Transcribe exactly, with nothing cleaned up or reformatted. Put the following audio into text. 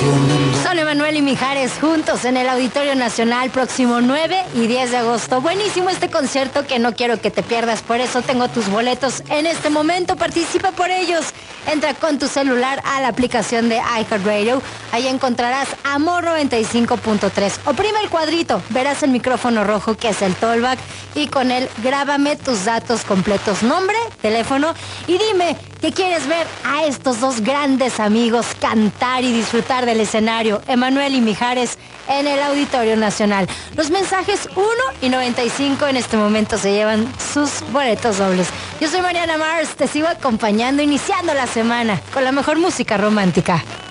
Son Emanuel y Mijares juntos en el Auditorio Nacional próximo nueve y diez de agosto. Buenísimo este concierto que no quiero que te pierdas, por eso tengo tus boletos en este momento. Participa por ellos. Entra con tu celular a la aplicación de iHeartRadio. Ahí encontrarás Amor noventa y cinco punto tres. Oprime el cuadrito, verás el micrófono rojo que es el tollback y con él grábame tus datos completos, nombre, teléfono y dime que quieres ver a estos dos grandes amigos cantar y disfrutar del escenario, Emanuel y Mijares, en el Auditorio Nacional. Los mensajes uno y noventa y cinco en este momento se llevan sus boletos dobles. Yo soy Mariana Mars, te sigo acompañando, iniciando la semana con la mejor música romántica.